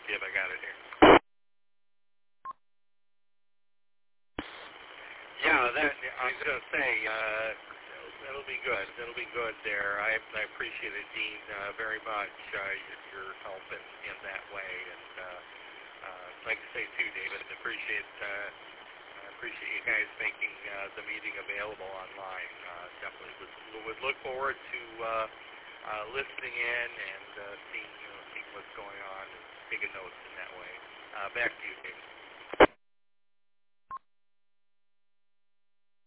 Yep, I got it here. Yeah, I was going to say, that'll be good. That'll be good there. I appreciate it, Dean, very much, your help in that way. And like I say, too, David, appreciate you guys making the meeting available online. Definitely would look forward to listening in and seeing what's going on and taking notes in that way. Back to you, David.